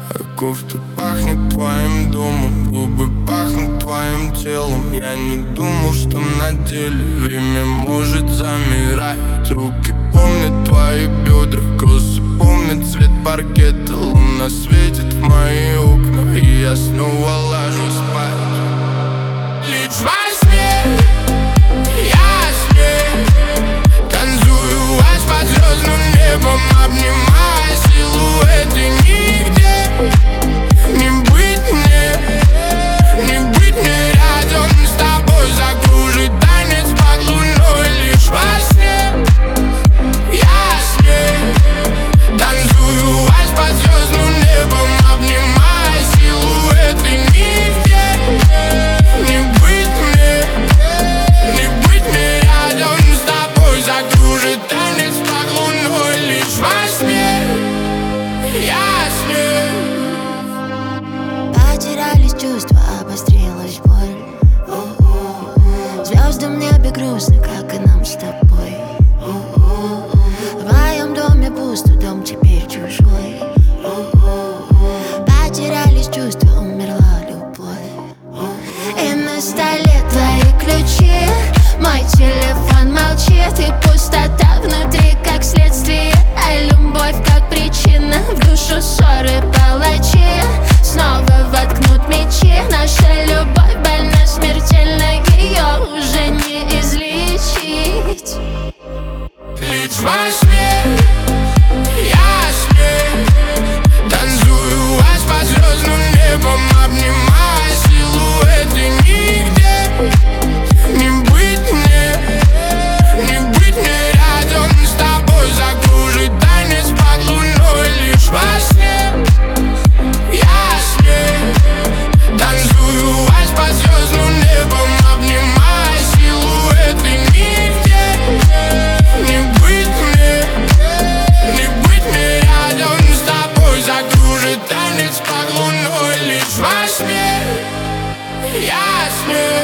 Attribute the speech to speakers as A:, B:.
A: Кофта пахнет твоим домом, губы пахнут твоим телом. Я не думал, что на деле время может замирать. Руки помнят твои бедра, косы помнят цвет паркета. Луна светит в мои окна, и я снова ложусь спать. Лишь во сне я с ней танцую аж под звездным небом, обнимая силуэты. Нигде не быть мне рядом с тобой. Закружит танец под луной. Лишь во сне я с ней танцую аж под звездным небом, обнимая силуэты. Нигде не быть мне рядом с тобой. Закружит танец под луной. Лишь во сне я с ней.
B: Потерялись чувства, обострилась боль. Звезды в небе грустно, как и нам с тобой. В моем доме пусто, дом теперь чужой. Потерялись чувства, умерла любовь. И на столе твои ключи, мой телефон молчит. И пустота внутри, как следствие, а любовь как причина. В душу ссоры палачи снова воткнут мечи. Наша любовь больна смертельно, ее уже не излечить.
A: Лишь во сне я с ней танцую аж под звездным небом, обнимая силуэты. Нигде не быть мне рядом с тобой. Закружит танец под луной. Лишь во сне я с ней танцую аж под звездным небом, обнимая силуэты. Нигде не быть мне рядом с тобой. Закружит танец под луной. Лишь во сне я с ней.